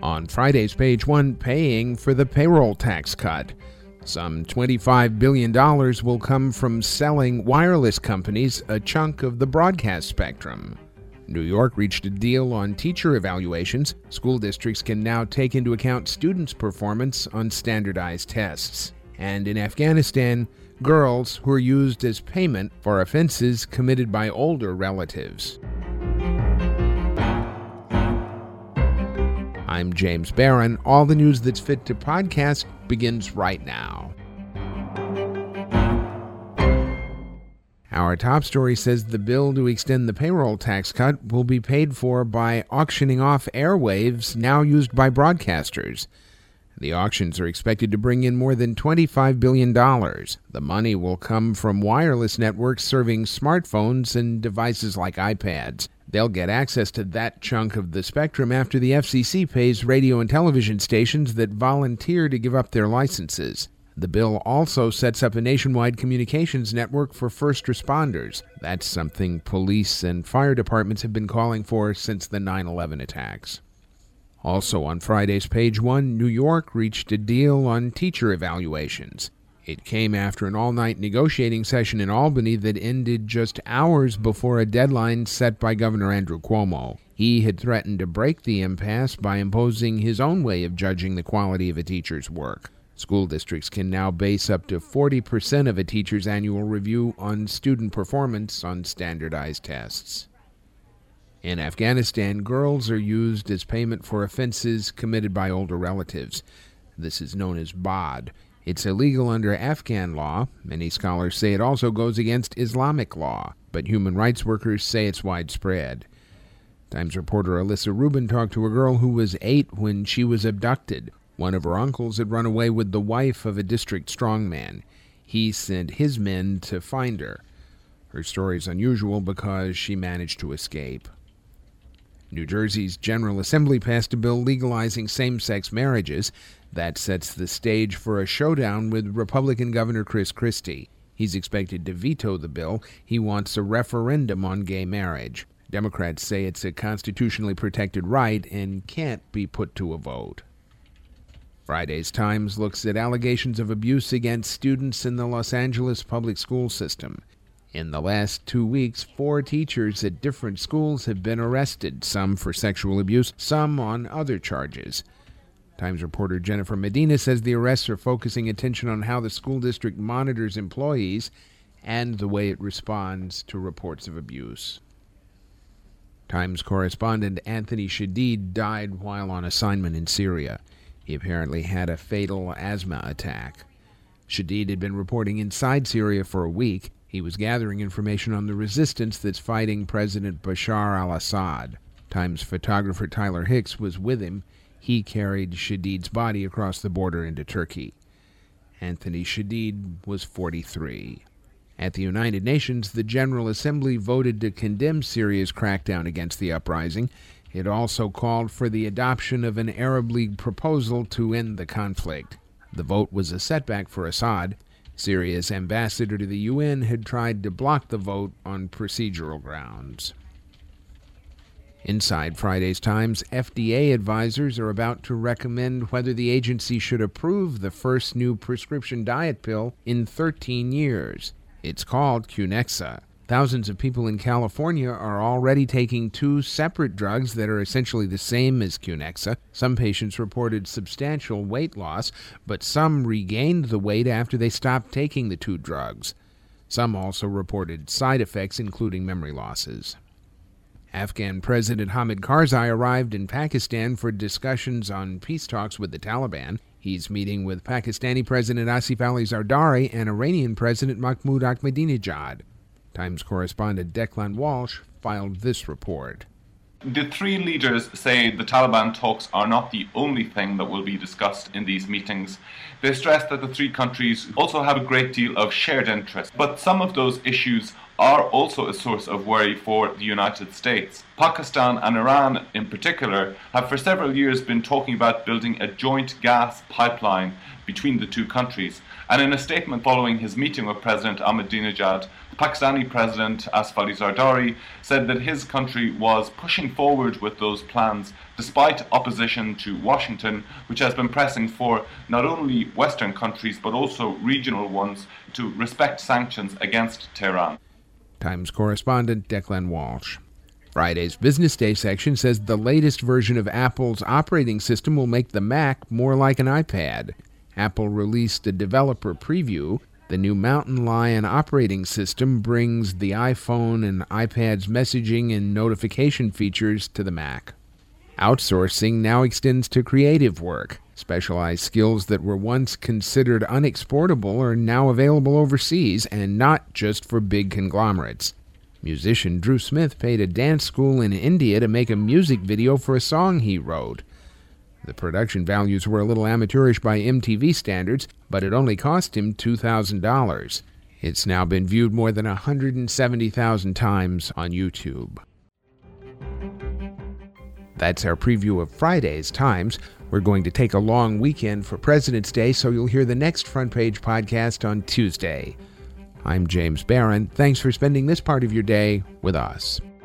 On Friday's Page One, paying for the payroll tax cut. Some $25 billion will come from selling wireless companies a chunk of the broadcast spectrum. New York reached a deal on teacher evaluations. School districts can now take into account students' performance on standardized tests. And in Afghanistan, girls who are used as payment for offenses committed by older relatives. I'm James Barron. All the news that's fit to podcast begins right now. Our top story says the bill to extend the payroll tax cut will be paid for by auctioning off airwaves now used by broadcasters. The auctions are expected to bring in more than $25 billion. The money will come from wireless networks serving smartphones and devices like iPads. They'll get access to that chunk of the spectrum after the FCC pays radio and television stations that volunteer to give up their licenses. The bill also sets up a nationwide communications network for first responders. That's something police and fire departments have been calling for since the 9/11 attacks. Also on Friday's Page One, New York reached a deal on teacher evaluations. It came after an all-night negotiating session in Albany that ended just hours before a deadline set by Governor Andrew Cuomo. He had threatened to break the impasse by imposing his own way of judging the quality of a teacher's work. School districts can now base up to 40% of a teacher's annual review on student performance on standardized tests. In Afghanistan, girls are used as payment for offenses committed by older relatives. This is known as BOD. It's illegal under Afghan law. Many scholars say it also goes against Islamic law, but human rights workers say it's widespread. Times reporter Alyssa Rubin talked to a girl who was 8 when she was abducted. One of her uncles had run away with the wife of a district strongman. He sent his men to find her. Her story is unusual because she managed to escape. New Jersey's General Assembly passed a bill legalizing same-sex marriages. That sets the stage for a showdown with Republican Governor Chris Christie. He's expected to veto the bill. He wants a referendum on gay marriage. Democrats say it's a constitutionally protected right and can't be put to a vote. Friday's Times looks at allegations of abuse against students in the Los Angeles public school system. In the last 2 weeks, 4 teachers at different schools have been arrested, some for sexual abuse, some on other charges. Times reporter Jennifer Medina says the arrests are focusing attention on how the school district monitors employees and the way it responds to reports of abuse. Times correspondent Anthony Shadid died while on assignment in Syria. He apparently had a fatal asthma attack. Shadid had been reporting inside Syria for a week. He was gathering information on the resistance that's fighting President Bashar al-Assad. Times photographer Tyler Hicks was with him. He carried Shadid's body across the border into Turkey. Anthony Shadid was 43. At the United Nations, the General Assembly voted to condemn Syria's crackdown against the uprising. It also called for the adoption of an Arab League proposal to end the conflict. The vote was a setback for Assad. Syria's ambassador to the UN had tried to block the vote on procedural grounds. Inside Friday's Times, FDA advisors are about to recommend whether the agency should approve the first new prescription diet pill in 13 years. It's called Qnexa. Thousands of people in California are already taking 2 separate drugs that are essentially the same as Qnexa. Some patients reported substantial weight loss, but some regained the weight after they stopped taking the 2 drugs. Some also reported side effects, including memory losses. Afghan President Hamid Karzai arrived in Pakistan for discussions on peace talks with the Taliban. He's meeting with Pakistani President Asif Ali Zardari and Iranian President Mahmoud Ahmadinejad. Times correspondent Declan Walsh filed this report. The 3 leaders say the Taliban talks are not the only thing that will be discussed in these meetings. They stress that the 3 countries also have a great deal of shared interest, but some of those issues are also a source of worry for the United States. Pakistan and Iran in particular have for several years been talking about building a joint gas pipeline between the two countries. And in a statement following his meeting with President Ahmadinejad, the Pakistani President Asif Ali Zardari said that his country was pushing forward with those plans despite opposition to Washington, which has been pressing for not only Western countries but also regional ones to respect sanctions against Tehran. Times correspondent Declan Walsh. Friday's Business Day section says the latest version of Apple's operating system will make the Mac more like an iPad. Apple released a developer preview. The new Mountain Lion operating system brings the iPhone and iPad's messaging and notification features to the Mac. Outsourcing now extends to creative work. Specialized skills that were once considered unexportable are now available overseas and not just for big conglomerates. Musician Drew Smith paid a dance school in India to make a music video for a song he wrote. The production values were a little amateurish by MTV standards, but it only cost him $2,000. It's now been viewed more than 170,000 times on YouTube. That's our preview of Friday's Times. We're going to take a long weekend for President's Day, so you'll hear the next Front Page podcast on Tuesday. I'm James Barron. Thanks for spending this part of your day with us.